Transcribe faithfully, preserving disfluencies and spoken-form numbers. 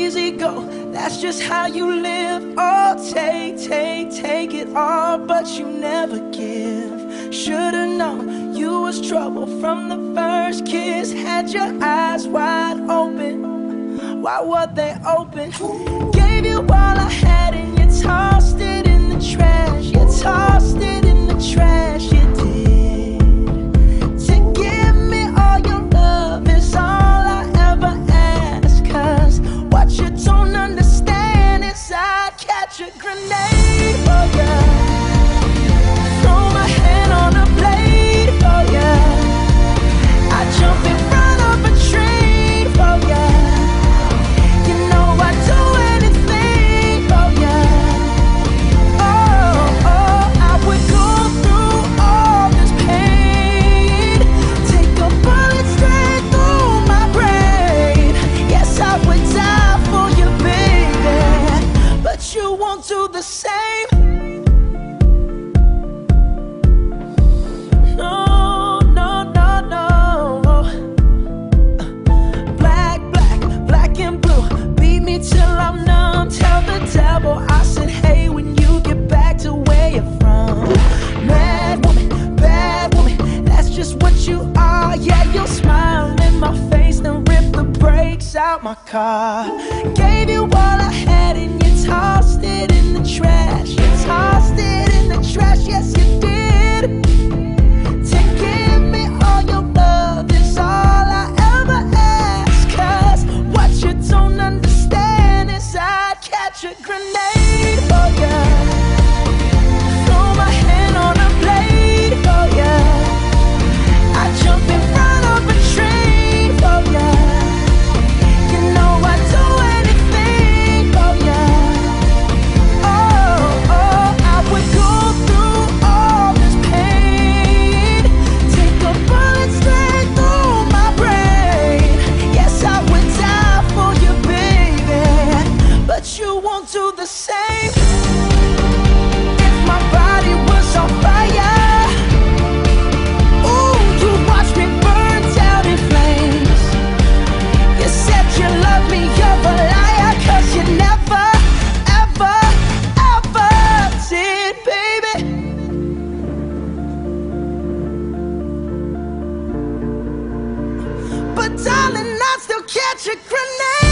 easy go, that's just how you live. Oh, take, take, take it all, but you never give. Should've known you was trouble from the first kiss. Had your eyes wide open, why were they open? Gave you all I had and you tossed it in the trash. You tossed it in the trash, you did. To give me all your love is all I ever ask. Cause what you don't understand is I'd catch a grenade for ya, throw my hand on a blade for ya, I'd jump in front of a train for ya. You know I'd do anything for ya. Oh, oh, I would go through all this pain, take a bullet straight through my brain. Yes, I would die for you, baby, but you won't do the same. No, no, no, no. Black, black, black and blue, beat me till I'm numb. Tell the devil I said hey when you get back to where you're from. Mad woman, bad woman, that's just what you are. Yeah, you'll smile in my face, then rip the brakes out my car. Gave you all I had and you tossed it in the trash. You tossed it in the trash, yes you did. To give me all your love is all I ever ask. Cause what you don't understand is I'd catch a grenade for ya, throw my hand on a blade for ya, I'd jump in front of a train for ya. You know I'd do anything for ya. Oh, oh, I would go through all this pain, take a bullet straight through my brain. Yes, I would die for you, baby, but you won't do the same. If my body was on fire, ooh, you watch me burn down in flames. You said you love me, you're a liar, cause you never, ever, ever did, baby. But darling, I'd still catch a grenade